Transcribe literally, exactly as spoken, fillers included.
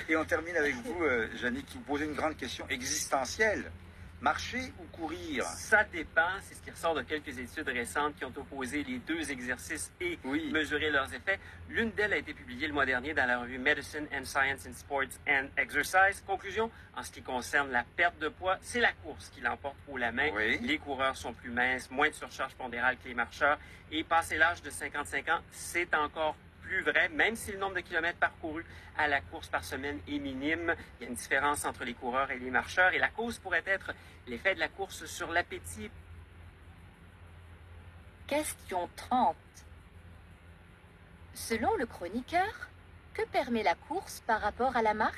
Et on termine avec vous, euh, Jannick, qui vous posez une grande question existentielle. Marcher ou courir? Ça dépend, c'est ce qui ressort de quelques études récentes qui ont opposé les deux exercices et Oui. mesuré leurs effets. L'une d'elles a été publiée le mois dernier dans la revue Medicine and Science in Sports and Exercise. Conclusion, en ce qui concerne la perte de poids, c'est la course qui l'emporte haut la main. Oui. Les coureurs sont plus minces, moins de surcharge pondérale que les marcheurs. Et passé l'âge de cinquante-cinq ans, c'est encore plus vrai, même si le nombre de kilomètres parcourus à la course par semaine est minime. Il y a une différence entre les coureurs et les marcheurs et la cause pourrait être l'effet de la course sur l'appétit. Question trente. Selon le chroniqueur, que permet la course par rapport à la marche ?